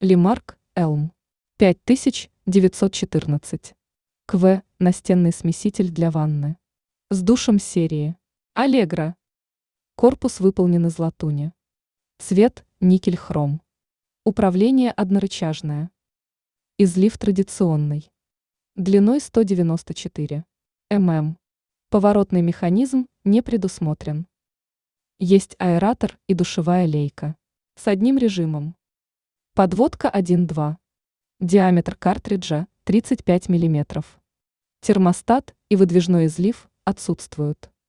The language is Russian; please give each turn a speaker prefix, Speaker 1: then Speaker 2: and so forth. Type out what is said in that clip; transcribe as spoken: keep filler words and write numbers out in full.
Speaker 1: Лимарк, Элм. пять тысяч девятьсот четырнадцать. КВ – настенный смеситель для ванны. С душем серии. Аллегро. Корпус выполнен из латуни. Цвет – никель-хром. Управление однорычажное. Излив традиционный. Длиной сто девяносто четыре миллиметра. Поворотный механизм не предусмотрен. Есть аэратор и душевая лейка. С одним режимом. Подводка один-два. Диаметр картриджа тридцать пять миллиметров. Термостат и выдвижной излив отсутствуют.